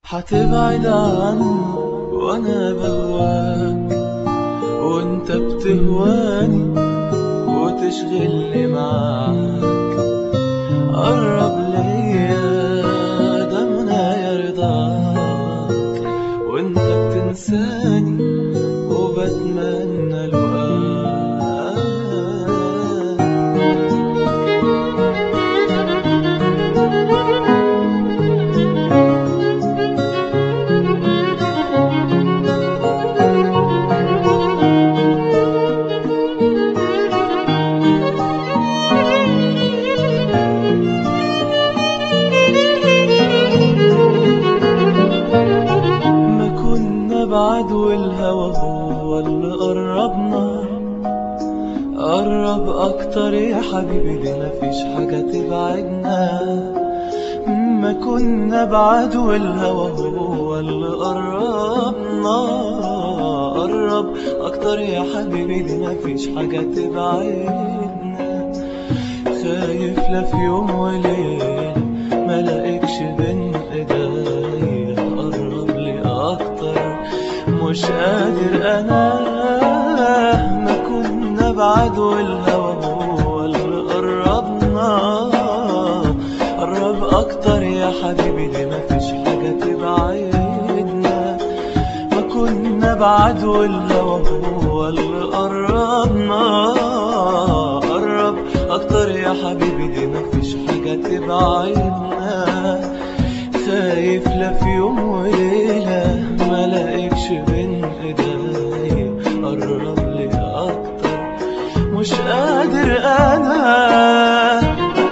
هتبعد عني وانا بهواك وانت بتهواني وتشغلني معاك. قرب ليا ده منايا رضاك وانت بتنساني وبتمنى لقاك. بعد والهوى هو اللي قربنا. قرب اكتر يا حبيبي دي مفيش حاجة تبعدنا. ما كنا بعد والهوى هو اللي قربنا. قرب اكتر يا حبيبي دي مفيش حاجة تبعدنا. خايف لا في يوم وليلة ملاقيكش بين ايديا. قرب لي اكتر مش قادر انا. ما كنا بعد والهوى هو اللي قربنا. قرب اكتر يا حبيبي دي مفيش حاجة تبعدنا. ما كنا بعد والهوى هو اللي قربنا. قرب اكتر يا حبيبي دي مفيش حاجة تبعدنا. خايف لا في يوم وليلة ملاقيكش بين ايديا. قرب لي اكتر مش قادر انا.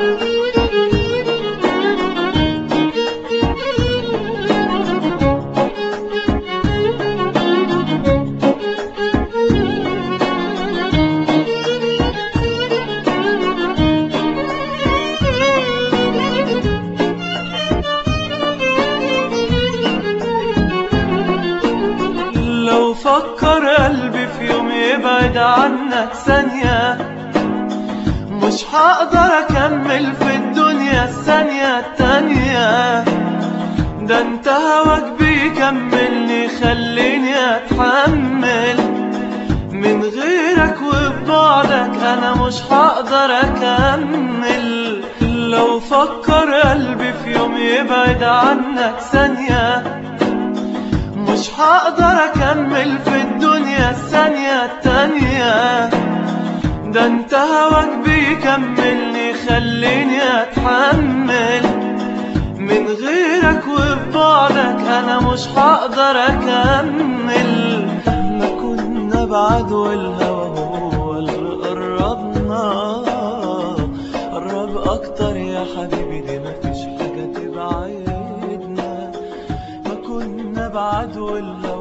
لو فكر قلبي في يوم يبعد عنك ثانية مش هقدر اكمل في الدنيا الثانية التانية. ده انت هواك بيكملني خليني اتحمل. من غيرك وببعدك انا مش هقدر اكمل. لو فكر قلبي في يوم يبعد عنك ثانية مش هقدر اكمل في الدنيا الثانية التانية. ده انت هواك بيكملني خليني اتحمل. من غيرك وببعدك انا مش هقدر اكمل. ما كنا بعد والهوى هو اللي قربنا. قرب اكتر يا حبيبي دي مفيش حاجة تبعدنا. ما كنا بعد والهوى